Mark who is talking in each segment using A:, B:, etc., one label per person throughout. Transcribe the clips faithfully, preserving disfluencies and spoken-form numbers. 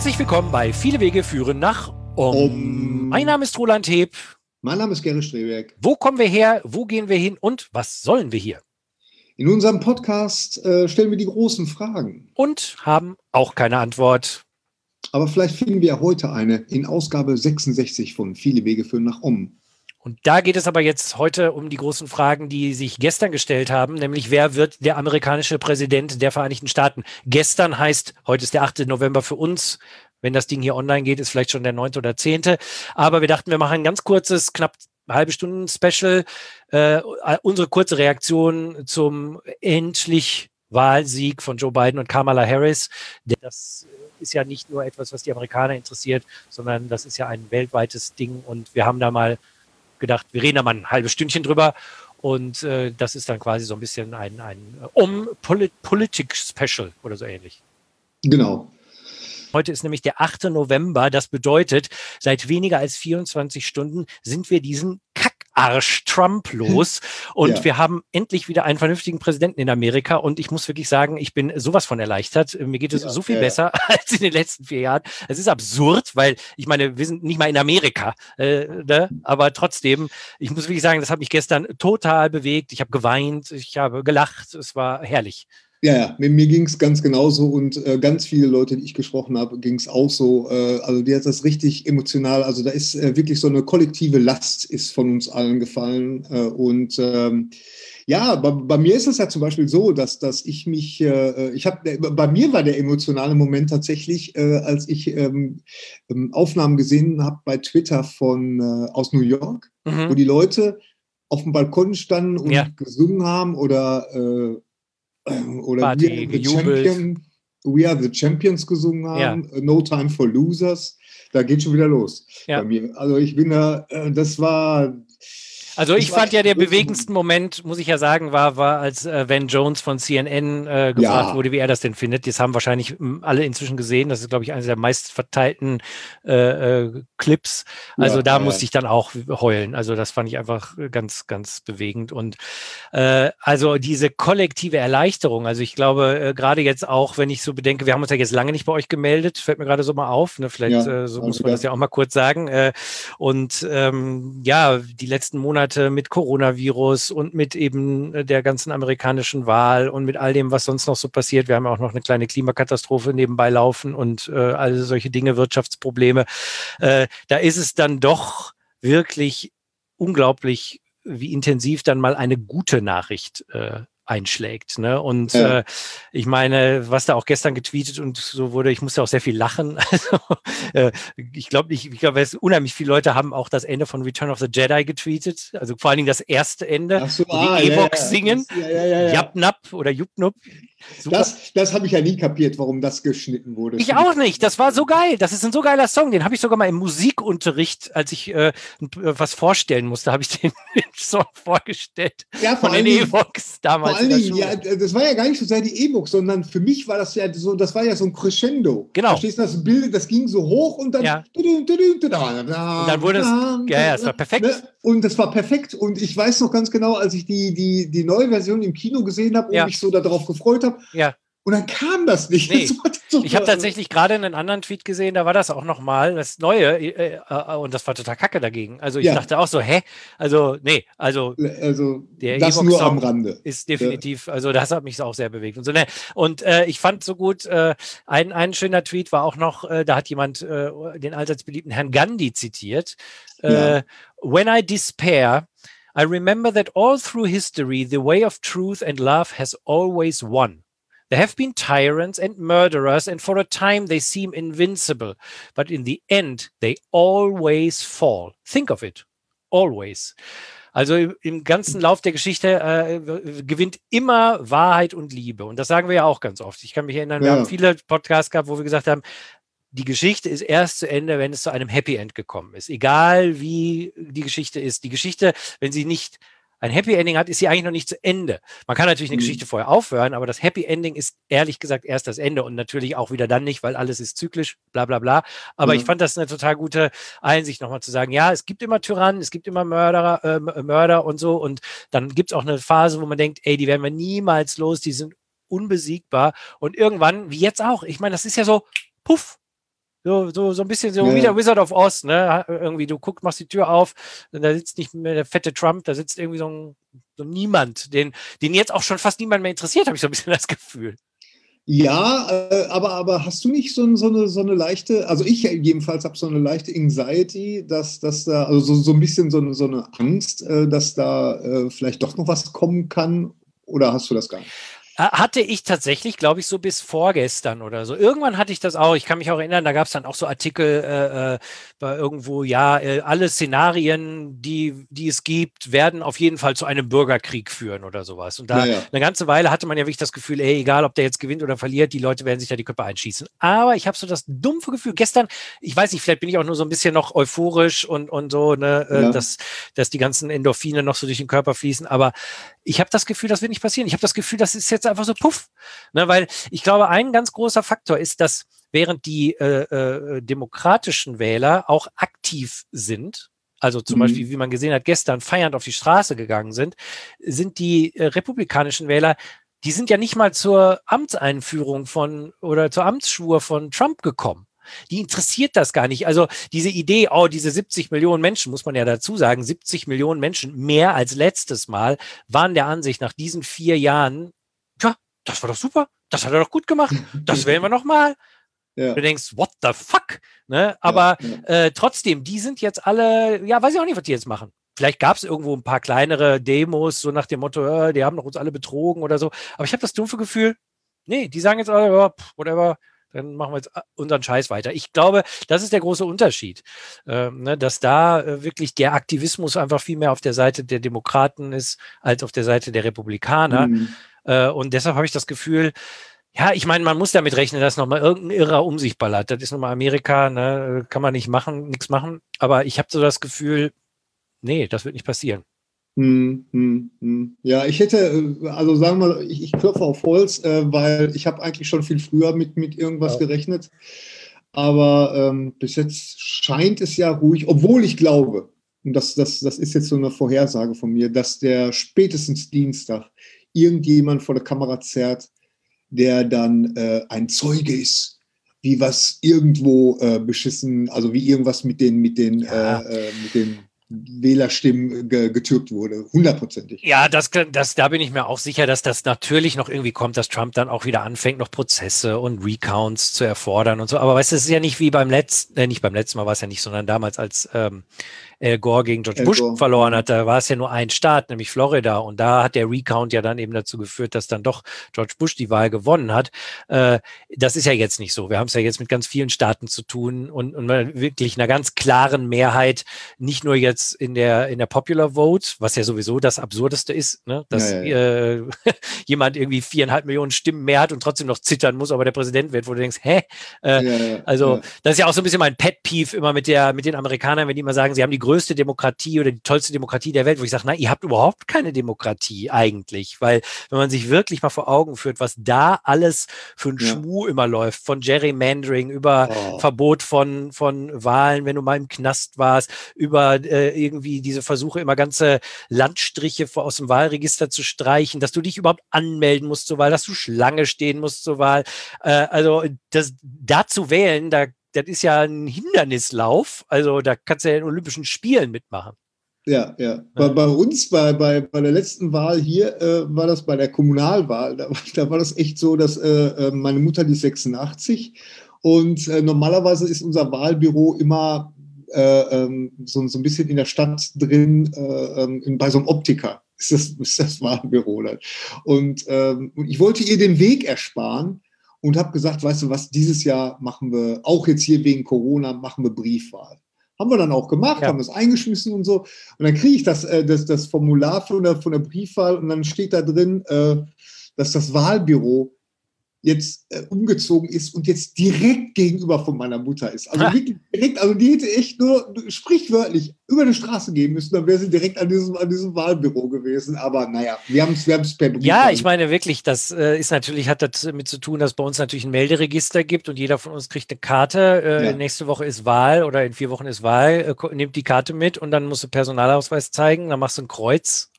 A: Herzlich willkommen bei Viele Wege führen nach Om.
B: Um.
A: Mein Name ist Roland Heb.
B: Mein Name ist Gerrit Streberg.
A: Wo kommen wir her? Wo gehen wir hin? Und was sollen wir hier?
B: In unserem Podcast äh, stellen wir die großen Fragen.
A: Und haben auch keine Antwort.
B: Aber vielleicht finden wir heute eine in Ausgabe sechsundsechzig von Viele Wege führen nach Om.
A: Und da geht es aber jetzt heute um die großen Fragen, die sich gestern gestellt haben, nämlich wer wird der amerikanische Präsident der Vereinigten Staaten? Gestern heißt, heute ist der achte November für uns. Wenn das Ding hier online geht, ist vielleicht schon der neunte oder zehnte. Aber wir dachten, wir machen ein ganz kurzes, knapp halbe Stunden Special. Äh, unsere kurze Reaktion zum endlich Wahlsieg von Joe Biden und Kamala Harris. Das ist ja nicht nur etwas, was die Amerikaner interessiert, sondern das ist ja ein weltweites Ding. Und wir haben da mal gedacht, wir reden da mal ein halbes Stündchen drüber. Und äh, das ist dann quasi so ein bisschen ein, ein Um-Politik-Special oder so ähnlich.
B: Genau.
A: Heute ist nämlich der achte November. Das bedeutet, seit weniger als vierundzwanzig Stunden sind wir diesen Kackarsch Trump los. Und ja. wir haben endlich wieder einen vernünftigen Präsidenten in Amerika. Und ich muss wirklich sagen, ich bin sowas von erleichtert. Mir geht es ja, so viel ja, besser ja. als in den letzten vier Jahren. Es ist absurd, weil ich meine, wir sind nicht mal in Amerika. Äh, ne? Aber trotzdem, ich muss wirklich sagen, das hat mich gestern total bewegt. Ich habe geweint, ich habe gelacht. Es war herrlich.
B: Ja, ja, mir, mir ging es ganz genauso und äh, ganz viele Leute, die ich gesprochen habe, ging es auch so. Äh, also die hat das richtig emotional, also da ist äh, wirklich so eine kollektive Last ist von uns allen gefallen. Äh, und ähm, ja, bei, bei mir ist es ja zum Beispiel so, dass, dass ich mich, äh, ich habe, bei mir war der emotionale Moment tatsächlich, äh, als ich ähm, Aufnahmen gesehen habe bei Twitter von äh, aus New York, mhm. wo die Leute auf dem Balkon standen und ja. gesungen haben oder äh, oder
A: Party,
B: We Are the Champion, We Are the Champions gesungen haben, ja. No Time for Losers, da geht schon wieder los ja. bei mir. Also ich bin da, das war...
A: Also ich fand ja, der bewegendsten Moment, muss ich ja sagen, war, war als äh, Van Jones von C N N äh, gefragt ja. wurde, wie er das denn findet. Das haben wahrscheinlich alle inzwischen gesehen. Das ist, glaube ich, eines der meistverteilten äh, äh, Clips. Also ja, da ja. musste ich dann auch heulen. Also das fand ich einfach ganz, ganz bewegend. Und äh, also diese kollektive Erleichterung, also ich glaube, äh, gerade jetzt auch, wenn ich so bedenke, wir haben uns ja jetzt lange nicht bei euch gemeldet, fällt mir gerade so mal auf. Ne? Vielleicht ja, äh, so muss man das ja auch mal kurz sagen. Äh, und ähm, ja, die letzten Monate mit Coronavirus und mit eben der ganzen amerikanischen Wahl und mit all dem, was sonst noch so passiert. Wir haben auch noch eine kleine Klimakatastrophe nebenbei laufen und äh, all solche Dinge, Wirtschaftsprobleme. Äh, da ist es dann doch wirklich unglaublich, wie intensiv dann mal eine gute Nachricht äh, einschlägt. Ne? Und ja. äh, ich meine, was da auch gestern getweetet und so wurde, ich musste auch sehr viel lachen. Also, äh, ich glaube nicht, ich glaube, unheimlich viele Leute haben auch das Ende von Return of the Jedi getweetet. Also vor allen Dingen das erste Ende,
B: so,
A: wo
B: ah,
A: die
B: ja,
A: Ewoks
B: ja.
A: singen.
B: Ja, ja, ja, ja.
A: Japnap oder Jupnup.
B: Super. Das, das habe ich ja nie kapiert, warum das geschnitten wurde.
A: Ich auch nicht. Das war so geil. Das ist ein so geiler Song. Den habe ich sogar mal im Musikunterricht, als ich äh, was vorstellen musste, habe ich den, den Song vorgestellt.
B: Ja, vor
A: von den Ewoks damals.
B: Vor allen Dingen, ja, das war ja gar nicht so sehr die Ewoks, sondern für mich war das ja so, das war ja so ein Crescendo.
A: Genau.
B: Verstehst du, das Bild, das ging so hoch und dann.
A: Ja. Und dann wurde es. Ja, ja, es war perfekt.
B: Und das war perfekt. Und ich weiß noch ganz genau, als ich die, die, die neue Version im Kino gesehen habe und ja. mich so darauf gefreut habe.
A: Ja.
B: Und dann kam das nicht.
A: Nee.
B: Das so
A: ich habe tatsächlich gerade einen anderen Tweet gesehen, da war das auch nochmal, das Neue, äh, äh, und das war total kacke dagegen. Also ich ja. dachte auch so, hä? Also, nee, also,
B: also
A: der
B: das nur am Rande.
A: Ist definitiv, ja. also das hat mich auch sehr bewegt. Und, so, ne? und äh, ich fand so gut, äh, ein, ein schöner Tweet war auch noch, äh, da hat jemand äh, den allseits beliebten Herrn Gandhi zitiert. Äh, ja. When I despair, I remember that all through history, the way of truth and love has always won. There have been tyrants and murderers, and for a time they seem invincible. But in the end, they always fall. Think of it. Always. Also im, im ganzen Lauf der Geschichte äh, gewinnt immer Wahrheit und Liebe. Und das sagen wir ja auch ganz oft. Ich kann mich erinnern, wir ja. haben viele Podcasts gehabt, wo wir gesagt haben, die Geschichte ist erst zu Ende, wenn es zu einem Happy End gekommen ist. Egal wie die Geschichte ist. Die Geschichte, wenn sie nicht ein Happy Ending hat, ist sie eigentlich noch nicht zu Ende. Man kann natürlich eine mhm. Geschichte vorher aufhören, aber das Happy Ending ist ehrlich gesagt erst das Ende und natürlich auch wieder dann nicht, weil alles ist zyklisch, bla bla bla. Aber mhm. ich fand das eine total gute Einsicht, nochmal zu sagen, ja, es gibt immer Tyrannen, es gibt immer Mörderer, äh, Mörder und so und dann gibt es auch eine Phase, wo man denkt, ey, die werden wir niemals los, die sind unbesiegbar und irgendwann, wie jetzt auch, ich meine, das ist ja so, puff, So, so, so ein bisschen so
B: Ja,
A: wie
B: ja.
A: der Wizard of Oz, ne? Irgendwie, du guckst, machst die Tür auf, und da sitzt nicht mehr der fette Trump, da sitzt irgendwie so ein, so niemand, den, den jetzt auch schon fast niemand mehr interessiert, habe ich so ein bisschen das Gefühl.
B: Ja, äh, aber, aber hast du nicht so, so, eine, so eine leichte, also ich jedenfalls habe so eine leichte Anxiety, dass, dass da, also so, so ein bisschen so eine, so eine Angst, äh, dass da äh, vielleicht doch noch was kommen kann, oder hast du das gar nicht?
A: Hatte ich tatsächlich, glaube ich, so bis vorgestern oder so. Irgendwann hatte ich das auch. Ich kann mich auch erinnern, da gab es dann auch so Artikel äh, äh, bei irgendwo, ja, äh, alle Szenarien, die, die es gibt, werden auf jeden Fall zu einem Bürgerkrieg führen oder sowas. Und da
B: Ja, ja.
A: eine ganze Weile hatte man ja wirklich das Gefühl, ey, egal, ob der jetzt gewinnt oder verliert, die Leute werden sich da die Köpfe einschießen. Aber ich habe so das dumpfe Gefühl, gestern, ich weiß nicht, vielleicht bin ich auch nur so ein bisschen noch euphorisch und, und so, ne, äh,
B: Ja.
A: dass, dass die ganzen Endorphine noch so durch den Körper fließen. Aber ich habe das Gefühl, das wird nicht passieren. Ich habe das Gefühl, das ist jetzt einfach so puff. Ne, weil ich glaube, ein ganz großer Faktor ist, dass während die äh, äh, demokratischen Wähler auch aktiv sind, also zum
B: Mhm.
A: Beispiel, wie man gesehen hat, gestern feiernd auf die Straße gegangen sind, sind die äh, republikanischen Wähler, die sind ja nicht mal zur Amtseinführung von oder zur Amtsschwur von Trump gekommen. Die interessiert das gar nicht. Also diese Idee, oh, diese siebzig Millionen Menschen, muss man ja dazu sagen, siebzig Millionen Menschen, mehr als letztes Mal, waren der Ansicht nach diesen vier Jahren, tja, das war doch super, das hat er doch gut gemacht, das wählen wir nochmal.
B: Ja.
A: Du denkst, what the fuck? Ne? Aber
B: Ja, ja.
A: äh, trotzdem, die sind jetzt alle, ja, weiß ich auch nicht, was die jetzt machen. Vielleicht gab es irgendwo ein paar kleinere Demos, so nach dem Motto, äh, die haben doch uns alle betrogen oder so. Aber ich habe das dumpfe Gefühl, nee, die sagen jetzt alle, ja, pff, whatever, dann machen wir jetzt unseren Scheiß weiter. Ich glaube, das ist der große Unterschied, ähm, ne, dass da äh, wirklich der Aktivismus einfach viel mehr auf der Seite der Demokraten ist, als auf der Seite der Republikaner.
B: Mhm.
A: Äh, und deshalb habe ich das Gefühl, ja, ich meine, man muss damit rechnen, dass nochmal irgendein Irrer um sich ballert. Das ist nochmal Amerika, ne? Kann man nicht machen, nichts machen. Aber ich habe so das Gefühl, nee, das wird nicht passieren.
B: Hm, hm, hm. Ja, ich hätte, äh, also sagen wir mal, ich, ich klopfe auf Holz, äh, weil ich habe eigentlich schon viel früher mit, mit irgendwas
A: Ja.
B: gerechnet. Aber ähm, bis jetzt scheint es ja ruhig, obwohl ich glaube, und das, das, das ist jetzt so eine Vorhersage von mir, dass der spätestens Dienstag irgendjemand vor der Kamera zerrt, der dann äh, ein Zeuge ist, wie was irgendwo äh, beschissen, also wie irgendwas mit den, mit den,
A: Ja.
B: äh, mit den Wählerstimmen ge getürkt wurde, hundertprozentig.
A: Ja, das, das, da bin ich mir auch sicher, dass das natürlich noch irgendwie kommt, dass Trump dann auch wieder anfängt, noch Prozesse und Recounts zu erfordern und so. Aber weißt du, es ist ja nicht wie beim letzten, äh, nicht beim letzten Mal war es ja nicht, sondern damals, als ähm, Al Gore gegen George
B: Al
A: Bush
B: Gore,
A: verloren
B: ja.
A: hat, da war es ja nur ein Staat, nämlich Florida. Und da hat der Recount ja dann eben dazu geführt, dass dann doch George Bush die Wahl gewonnen hat. Äh, das ist ja jetzt nicht so. Wir haben es ja jetzt mit ganz vielen Staaten zu tun und, und wirklich einer ganz klaren Mehrheit, nicht nur jetzt in der, in der Popular Vote, was ja sowieso das Absurdeste ist, ne? Dass
B: Ja, ja, ja.
A: Äh, jemand irgendwie viereinhalb Millionen Stimmen mehr hat und trotzdem noch zittern muss, aber der Präsident wird, wo du denkst, hä? Äh,
B: Ja, ja,
A: also
B: ja.
A: das ist ja auch so ein bisschen mein Pet-Peeve immer mit der, mit den Amerikanern, wenn die immer sagen, sie haben die größte Demokratie oder die tollste Demokratie der Welt, wo ich sage, nein, ihr habt überhaupt keine Demokratie eigentlich, weil wenn man sich wirklich mal vor Augen führt, was da alles für ein
B: Ja.
A: Schmuh immer läuft, von Gerrymandering über
B: Oh.
A: Verbot von, von Wahlen, wenn du mal im Knast warst, über äh, irgendwie diese Versuche, immer ganze Landstriche aus dem Wahlregister zu streichen, dass du dich überhaupt anmelden musst zur Wahl, dass du Schlange stehen musst zur Wahl. Äh, also das, da zu wählen, da das ist ja ein Hindernislauf. Also da kannst du ja in Olympischen Spielen mitmachen.
B: Ja, ja. Bei, bei uns, bei, bei, bei der letzten Wahl hier, äh, war das bei der Kommunalwahl, da, da war das echt so, dass äh, meine Mutter, die ist sechsundachtzig und äh, normalerweise ist unser Wahlbüro immer äh, ähm, so, so ein bisschen in der Stadt drin, äh, in, bei so einem Optiker. Ist das, ist das Wahlbüro dann. Und ähm, ich wollte ihr den Weg ersparen und habe gesagt, weißt du was, dieses Jahr machen wir, auch jetzt hier wegen Corona, machen wir Briefwahl. Haben wir dann auch gemacht,
A: Ja.
B: haben das eingeschmissen und so. Und dann kriege ich das, äh, das, das Formular von der, von der Briefwahl und dann steht da drin, äh, dass das Wahlbüro jetzt äh, umgezogen ist und jetzt direkt gegenüber von meiner Mutter ist. Also
A: Ha.
B: wirklich direkt, also die hätte echt nur sprichwörtlich über die Straße gehen müssen, dann wäre sie direkt an diesem, an diesem Wahlbüro gewesen. Aber naja, wir haben es wir per Brief.
A: Ja, ich meine wirklich, das äh, ist natürlich, hat das damit zu tun, dass bei uns natürlich ein Melderegister gibt und jeder von uns kriegt eine Karte. Äh,
B: Ja.
A: Nächste Woche ist Wahl oder in vier Wochen ist Wahl, äh, nimmt die Karte mit und dann musst du Personalausweis zeigen, dann machst du ein Kreuz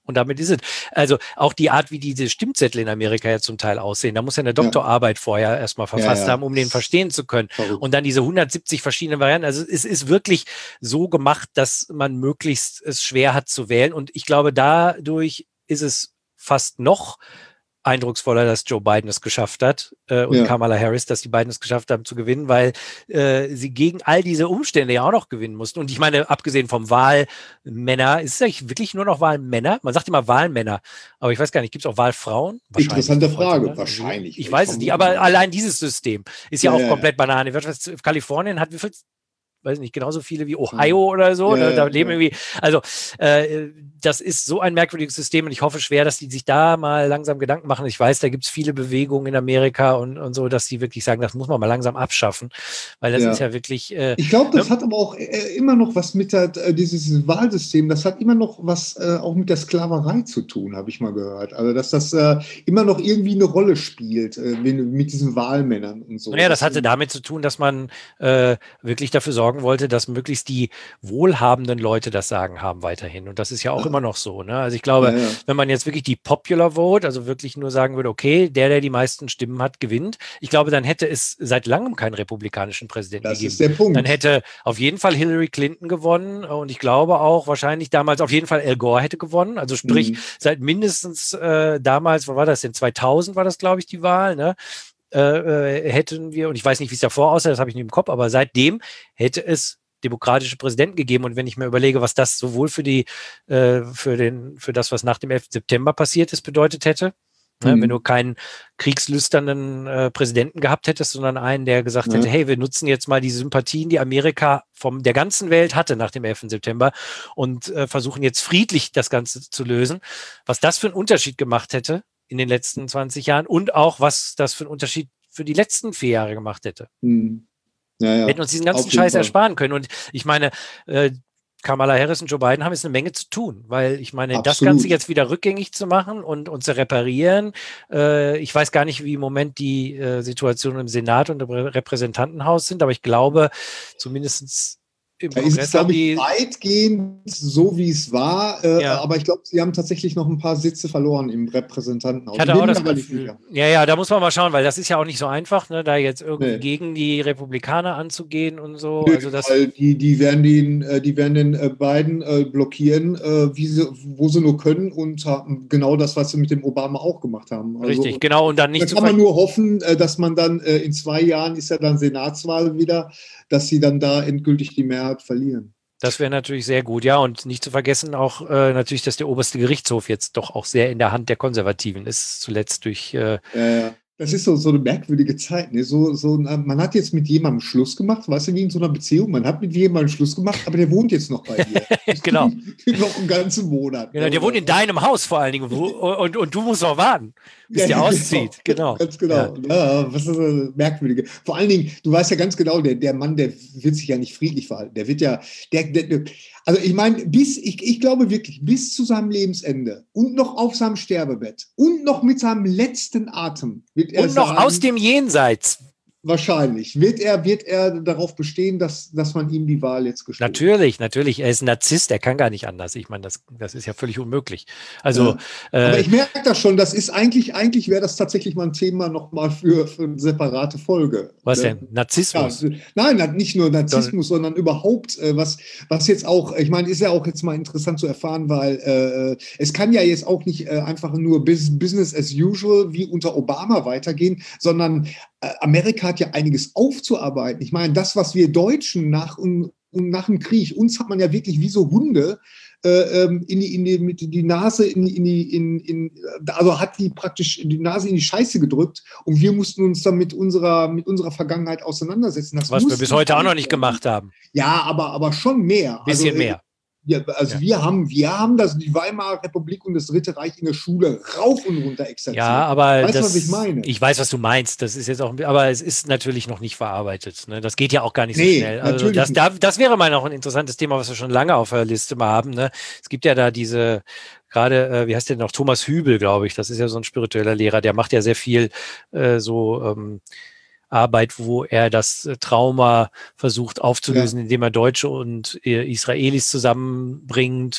A: Und damit ist es. Also auch die Art, wie diese Stimmzettel in Amerika ja zum Teil aussehen. Da muss ja eine Doktorarbeit ja. vorher erstmal verfasst ja, ja. haben, um den verstehen zu können. Verrückt. Und dann diese hundertsiebzig verschiedenen Varianten. Also es ist wirklich so gemacht, dass man möglichst es schwer hat zu wählen. Und ich glaube, dadurch ist es fast noch eindrucksvoller, dass Joe Biden es geschafft hat äh, und ja. Kamala Harris, dass die beiden es geschafft haben zu gewinnen, weil äh, sie gegen all diese Umstände ja auch noch gewinnen mussten. Und ich meine, abgesehen vom Wahlmänner, ist es eigentlich wirklich nur noch Wahlmänner? Man sagt immer Wahlmänner, aber ich weiß gar nicht, gibt es auch Wahlfrauen?
B: Interessante Frage, wahrscheinlich.
A: Ich, ich weiß es nicht, aber allein dieses System ist ja, ja auch ja, komplett Banane. Kalifornien hat wie viel? Weiß nicht, genauso viele wie Ohio oder so. Ja, da leben ja. irgendwie, also äh, das ist so ein merkwürdiges System und ich hoffe schwer, dass die sich da mal langsam Gedanken machen. Ich weiß, da gibt es viele Bewegungen in Amerika und, und so, dass die wirklich sagen, das muss man mal langsam abschaffen, weil das ja. ist ja wirklich... Äh,
B: ich glaube, das ne? hat aber auch äh, immer noch was mit der, äh, dieses Wahlsystem, das hat immer noch was äh, auch mit der Sklaverei zu tun, habe ich mal gehört. Also, dass das äh, immer noch irgendwie eine Rolle spielt, äh, mit diesen Wahlmännern und so.
A: Naja, das hatte damit zu tun, dass man äh, wirklich dafür sorgen wollte, dass möglichst die wohlhabenden Leute das Sagen haben weiterhin. Und das ist ja auch ja. immer noch so. Ne? Also ich glaube, ja, ja. wenn man jetzt wirklich die Popular Vote, also wirklich nur sagen würde, okay, der, der die meisten Stimmen hat, gewinnt, ich glaube, dann hätte es seit langem keinen republikanischen Präsidenten
B: das
A: gegeben.
B: Ist der Punkt.
A: Dann hätte auf jeden Fall Hillary Clinton gewonnen und ich glaube auch wahrscheinlich damals auf jeden Fall Al Gore hätte gewonnen. Also sprich, mhm. seit mindestens äh, damals, wo war das denn? zweitausend war das, glaube ich, die Wahl, ne? Äh, hätten wir, und ich weiß nicht, wie es davor aussah, das habe ich nicht im Kopf, aber seitdem hätte es demokratische Präsidenten gegeben. Und wenn ich mir überlege, was das sowohl für die, äh, für den, für das, was nach dem elften September passiert ist, bedeutet hätte, mhm. ne, wenn du keinen kriegslüsternden äh, Präsidenten gehabt hättest, sondern einen, der gesagt ja. hätte, hey, wir nutzen jetzt mal die Sympathien, die Amerika von der ganzen Welt hatte nach dem elften September und äh, versuchen jetzt friedlich das Ganze zu lösen. Was das für einen Unterschied gemacht hätte in den letzten zwanzig Jahren und auch, was das für einen Unterschied für die letzten vier Jahre gemacht hätte.
B: Hm. Ja, ja.
A: Wir hätten uns diesen ganzen Scheiß Fall. ersparen können. Und ich meine, äh, Kamala Harris und Joe Biden haben jetzt eine Menge zu tun, weil ich meine, Absolut. das Ganze jetzt wieder rückgängig zu machen und, und zu reparieren, äh, ich weiß gar nicht, wie im Moment die äh, Situation im Senat und im Repräsentantenhaus sind, aber ich glaube, zumindest im
B: da
A: Kongress
B: ist es, glaube ich, weitgehend so, wie es war, äh,
A: ja.
B: aber ich glaube, sie haben tatsächlich noch ein paar Sitze verloren im Repräsentantenhaus.
A: Ich hatte auch das Gefühl. Ja, ja, da muss man mal schauen, weil das ist ja auch nicht so einfach, ne, da jetzt irgendwie nee. gegen die Republikaner anzugehen und so.
B: Nee,
A: also das
B: weil die, die werden den, die werden den äh, beiden äh, blockieren, äh, wie sie, wo sie nur können und haben genau das, was sie mit dem Obama auch gemacht haben. Also,
A: richtig, genau. Und dann nicht
B: da kann man nur hoffen, äh, dass man dann äh, in zwei Jahren ist ja dann Senatswahl wieder, dass sie dann da endgültig die Mehrheit verlieren.
A: Das wäre natürlich sehr gut, ja. Und nicht zu vergessen auch äh, natürlich, dass der oberste Gerichtshof jetzt doch auch sehr in der Hand der Konservativen ist, zuletzt durch... Äh,
B: ja, ja. Das ist so, so eine merkwürdige Zeit. Ne? So, so, man hat jetzt mit jemandem Schluss gemacht, weißt du, wie in so einer Beziehung. Man hat mit jemandem Schluss gemacht, aber der wohnt jetzt noch bei dir.
A: Genau.
B: Noch einen ganzen Monat.
A: Genau, der wohnt in deinem Haus vor allen Dingen. Wo, und, und du musst noch warten, bis ja, der auszieht. Genau.
B: Ganz genau. Ja. Ja, was ist das Merkwürdige? Vor allen Dingen, du weißt ja ganz genau, der, der Mann, der wird sich ja nicht friedlich verhalten. Der wird ja, der, der, also ich meine, bis, ich, ich glaube wirklich, bis zu seinem Lebensende und noch auf seinem Sterbebett und noch mit seinem letzten Atem wird er
A: und noch sagen, aus dem Jenseits.
B: Wahrscheinlich. Wird er, wird er darauf bestehen, dass, dass man ihm die Wahl jetzt gestohlen hat?
A: Natürlich, natürlich. Er ist ein Narzisst, er kann gar nicht anders. Ich meine, das, das ist ja völlig unmöglich. Also,
B: ja. Aber äh, ich merke das schon, das ist eigentlich, eigentlich wäre das tatsächlich mal ein Thema nochmal für, für eine separate Folge.
A: Was denn? Narzissmus?
B: Ja, nein, nicht nur Narzissmus, Don sondern überhaupt, äh, was, was jetzt auch, ich meine, ist ja auch jetzt mal interessant zu erfahren, weil äh, es kann ja jetzt auch nicht äh, einfach nur Business as usual wie unter Obama weitergehen, sondern Amerika hat ja einiges aufzuarbeiten. Ich meine, das, was wir Deutschen nach, und, und nach dem Krieg, uns hat man ja wirklich wie so Hunde äh, in die, in die, mit die Nase in die, in die, in, in, also hat die praktisch die Nase in die Scheiße gedrückt und wir mussten uns dann mit unserer, mit unserer Vergangenheit auseinandersetzen. Das
A: was wir bis heute auch noch nicht gemacht haben.
B: Ja, aber, aber schon mehr.
A: Bisschen
B: also,
A: mehr.
B: Ja, also ja. wir haben, wir haben das, die Weimarer Republik und das Dritte Reich in der Schule rauf und runter exerziert.
A: Ja, aber
B: weißt du,
A: das,
B: was ich meine?
A: Ich weiß, was du meinst. Das ist jetzt auch, aber es ist natürlich noch nicht verarbeitet. Ne? Das geht ja auch gar nicht so
B: nee,
A: schnell. Also das, da, das wäre mal noch ein interessantes Thema, was wir schon lange auf der Liste mal haben. Ne? Es gibt ja da diese gerade, äh, wie heißt der noch, Thomas Hübel, glaube ich. Das ist ja so ein spiritueller Lehrer. Der macht ja sehr viel äh, so ähm, Arbeit, wo er das äh, Trauma versucht aufzulösen, ja. indem er Deutsche und äh, Israelis zusammenbringt.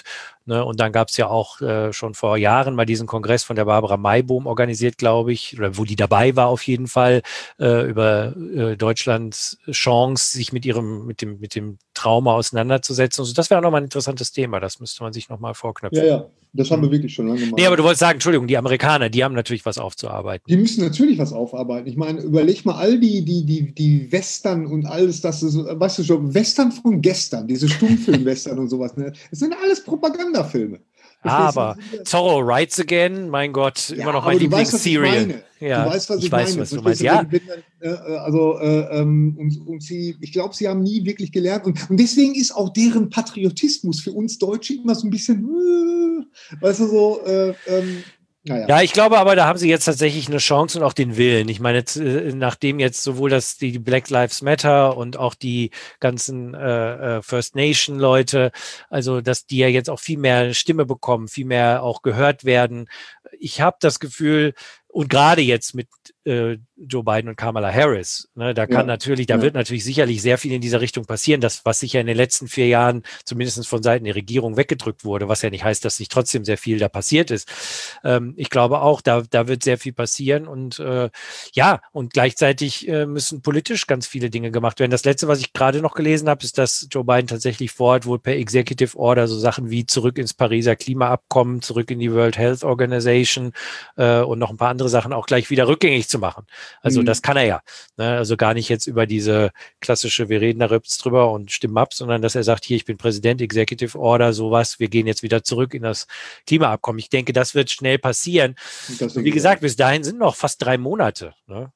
A: Ne? Und dann gab es ja auch äh, schon vor Jahren mal diesen Kongress von der Barbara Maibohm organisiert, glaube ich, oder wo die dabei war auf jeden Fall, äh, über äh, Deutschlands Chance, sich mit ihrem, mit dem, mit dem Trauma auseinanderzusetzen. Also das wäre auch nochmal ein interessantes Thema, das müsste man sich nochmal vorknöpfen.
B: Ja, ja, das haben wir wirklich schon lange gemacht.
A: Nee, aber du wolltest sagen, Entschuldigung, die Amerikaner, die haben natürlich was aufzuarbeiten.
B: Die müssen natürlich was aufarbeiten. Ich meine, überleg mal all die, die, die, die Western und alles, das ist, weißt du schon, Western von gestern, diese Stummfilm-Western und sowas, ne? Das sind alles Propagandafilme.
A: Aber Zorro Rides Again, mein Gott,
B: ja,
A: immer noch mein Lieblingsserial.
B: Ja, du weißt, was ich, ich weiß, meine. Was du meinst. Ja. Wenn, wenn, äh, also, äh, ähm, und, und sie, ich glaube, sie haben nie wirklich gelernt. Und, und deswegen ist auch deren Patriotismus für uns Deutsche immer so ein bisschen, äh, weißt du, so, äh, ähm, naja.
A: Ja, ich glaube aber, da haben sie jetzt tatsächlich eine Chance und auch den Willen. Ich meine, jetzt, äh, nachdem jetzt sowohl das die Black Lives Matter und auch die ganzen äh, First Nation Leute, also dass die ja jetzt auch viel mehr Stimme bekommen, viel mehr auch gehört werden. Ich habe das Gefühl, und gerade jetzt mit äh, Joe Biden und Kamala Harris, ne, da kann ja, natürlich, da ja. wird natürlich sicherlich sehr viel in dieser Richtung passieren, das, was sicher in den letzten vier Jahren zumindest von Seiten der Regierung weggedrückt wurde, was ja nicht heißt, dass nicht trotzdem sehr viel da passiert ist. Ähm, ich glaube auch, da, da wird sehr viel passieren und äh, ja, und gleichzeitig äh, müssen politisch ganz viele Dinge gemacht werden. Das Letzte, was ich gerade noch gelesen habe, ist, dass Joe Biden tatsächlich vorhat, wohl per Executive Order so Sachen wie zurück ins Pariser Klimaabkommen, zurück in die World Health Organization äh, und noch ein paar andere Sachen auch gleich wieder rückgängig zu machen. Also mhm. das kann er ja. Ne? Also gar nicht jetzt über diese klassische, wir reden da drüber und stimmen ab, sondern dass er sagt, hier, ich bin Präsident, Executive Order, sowas, wir gehen jetzt wieder zurück in das Klimaabkommen. Ich denke, das wird schnell passieren. Und wie gesagt, bis dahin sind noch fast drei Monate. Ne?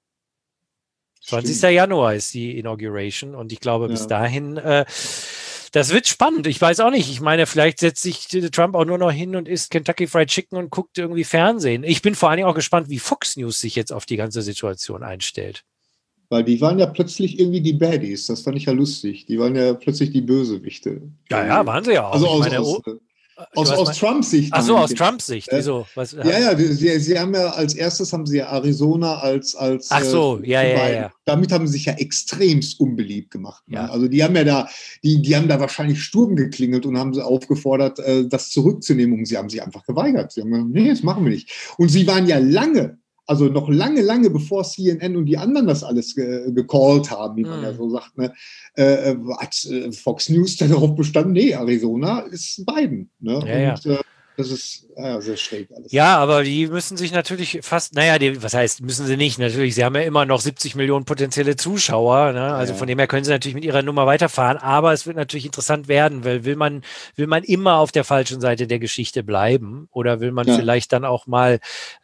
A: zwanzigster Januar ist die Inauguration und ich glaube, ja. bis dahin äh, das wird spannend. Ich weiß auch nicht. Ich meine, vielleicht setzt sich Trump auch nur noch hin und isst Kentucky Fried Chicken und guckt irgendwie Fernsehen. Ich bin vor allen Dingen auch gespannt, wie Fox News sich jetzt auf die ganze Situation einstellt.
B: Weil die waren ja plötzlich irgendwie die Baddies. Das fand ich ja lustig. Die waren ja plötzlich die Bösewichte.
A: Ja, ja, waren sie ja auch.
B: Also
A: ich
B: aus,
A: meine,
B: aus, aus, aus Trumps Sicht.
A: Ach so, aus Trumps Sicht. Wieso? Was,
B: ja, ja, sie, sie haben ja als erstes haben sie ja Arizona als als
A: Ach so, äh, ja, ja, ja.
B: Damit haben sie sich ja extremst unbeliebt gemacht. Ne? Ja. Also die haben ja da, die, die haben da wahrscheinlich Sturm geklingelt und haben sie aufgefordert, äh, das zurückzunehmen. Und sie haben sich einfach geweigert. Sie haben gesagt, nee, das machen wir nicht. Und sie waren ja lange, also noch lange, lange bevor C N N und die anderen das alles ge gecallt haben, wie man mm. ja so sagt, ne, äh, hat äh, Fox News dann darauf bestanden, nee, Arizona ist Biden. Ne?
A: Ja,
B: und,
A: ja.
B: Äh, das ist ja, sehr schräg alles.
A: Ja, aber die müssen sich natürlich fast, naja, die, was heißt, müssen sie nicht, natürlich, sie haben ja immer noch siebzig Millionen potenzielle Zuschauer, ne? Also ja. von dem her können sie natürlich mit ihrer Nummer weiterfahren, aber es wird natürlich interessant werden, weil will man, will man immer auf der falschen Seite der Geschichte bleiben oder will man ja. vielleicht dann auch mal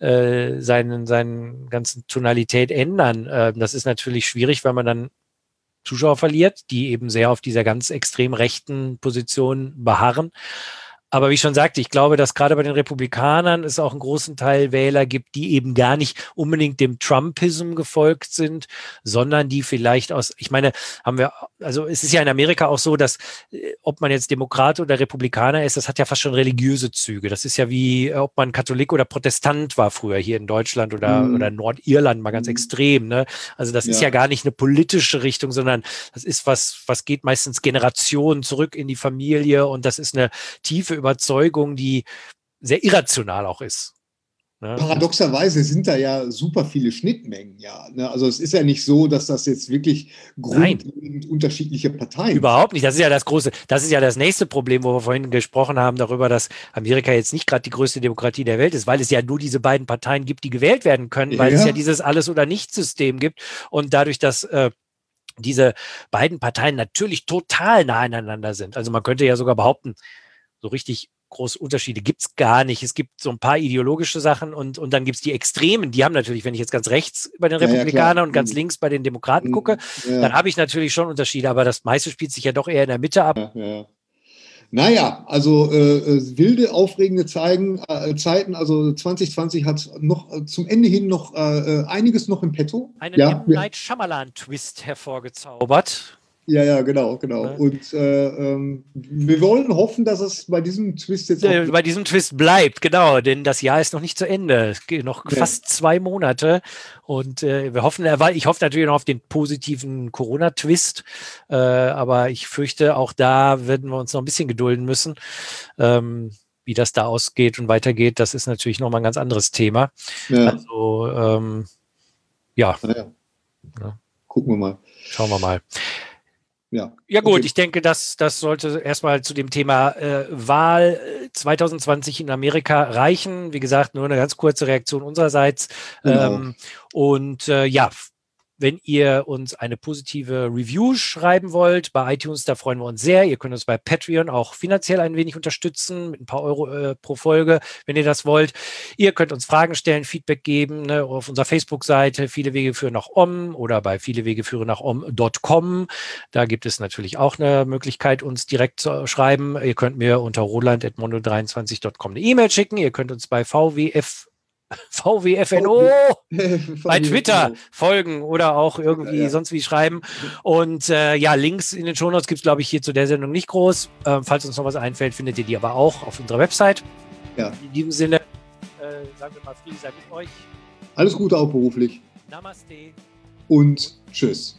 A: äh, seinen, seinen ganzen Tonalität ändern? Äh, das ist natürlich schwierig, weil man dann Zuschauer verliert, die eben sehr auf dieser ganz extrem rechten Position beharren. Aber wie ich schon sagte, ich glaube, dass gerade bei den Republikanern es auch einen großen Teil Wähler gibt, die eben gar nicht unbedingt dem Trumpism gefolgt sind, sondern die vielleicht aus, ich meine, haben wir, also es ist ja in Amerika auch so, dass ob man jetzt Demokrat oder Republikaner ist, das hat ja fast schon religiöse Züge. Das ist ja wie, ob man Katholik oder Protestant war früher hier in Deutschland oder, mhm. oder Nordirland mal ganz mhm. extrem. Ne? Also das ja. ist ja gar nicht eine politische Richtung, sondern das ist was, was geht meistens Generationen zurück in die Familie und das ist eine tiefe Überzeugung, die sehr irrational auch ist. Ne?
B: Paradoxerweise sind da ja super viele Schnittmengen, ja. Ne? Also es ist ja nicht so, dass das jetzt wirklich grundlegend unterschiedliche Parteien
A: Überhaupt nicht. Das ist ja das große, das ist ja das nächste Problem, wo wir vorhin gesprochen haben, darüber, dass Amerika jetzt nicht gerade die größte Demokratie der Welt ist, weil es ja nur diese beiden Parteien gibt, die gewählt werden können, weil ja. es ja dieses Alles- oder Nichts-System gibt und dadurch, dass äh, diese beiden Parteien natürlich total nah aneinander sind. Also man könnte ja sogar behaupten, so richtig große Unterschiede gibt es gar nicht. Es gibt so ein paar ideologische Sachen und, und dann gibt es die Extremen. Die haben natürlich, wenn ich jetzt ganz rechts bei den Republikanern ja, ja, und ganz links bei den Demokraten gucke, ja. dann habe ich natürlich schon Unterschiede, aber das meiste spielt sich ja doch eher in der Mitte ab.
B: Ja, ja. Naja, also äh, wilde, aufregende Zeigen, äh, Zeiten, also zwanzig zwanzig hat noch äh, zum Ende hin noch äh, einiges noch im Petto.
A: Einen ja. M. Night Shyamalan-Twist hervorgezaubert.
B: Ja, ja, genau, genau. Ja. Und äh, ähm, wir wollen hoffen, dass es bei diesem Twist jetzt
A: auch bei diesem Twist bleibt, genau, denn das Jahr ist noch nicht zu Ende. Es geht noch ja. fast zwei Monate und äh, wir hoffen, ich hoffe natürlich noch auf den positiven Corona-Twist, äh, aber ich fürchte, auch da werden wir uns noch ein bisschen gedulden müssen. Ähm, wie das da ausgeht und weitergeht, das ist natürlich nochmal ein ganz anderes Thema. Ja. Also, ähm, ja.
B: ja. ja. Gucken wir mal.
A: Schauen wir mal.
B: Ja,
A: ja gut, okay. Ich denke, das, das sollte erstmal zu dem Thema äh, Wahl zwanzig zwanzig in Amerika reichen. Wie gesagt, nur eine ganz kurze Reaktion unsererseits.
B: Genau.
A: Ähm, und äh, ja, wenn ihr uns eine positive Review schreiben wollt bei iTunes, da freuen wir uns sehr. Ihr könnt uns bei Patreon auch finanziell ein wenig unterstützen, mit ein paar Euro äh, pro Folge, wenn ihr das wollt. Ihr könnt uns Fragen stellen, Feedback geben, ne, auf unserer Facebook-Seite Viele Wege führen nach Om oder bei viele Wege führen nach om punkt com. Da gibt es natürlich auch eine Möglichkeit, uns direkt zu schreiben. Ihr könnt mir unter roland at mondo dreiundzwanzig punkt com eine E-Mail schicken. Ihr könnt uns bei V W F V W F N O bei Twitter folgen oder auch irgendwie ja, ja. sonst wie schreiben. Und äh, ja, Links in den Shownotes gibt es, glaube ich, hier zu der Sendung nicht groß. Ähm, falls uns noch was einfällt, findet ihr die aber auch auf unserer Website.
B: Ja.
A: In diesem Sinne, äh, sagen wir mal, Friede sei mit euch.
B: Alles Gute auch beruflich.
A: Namaste.
B: Und tschüss.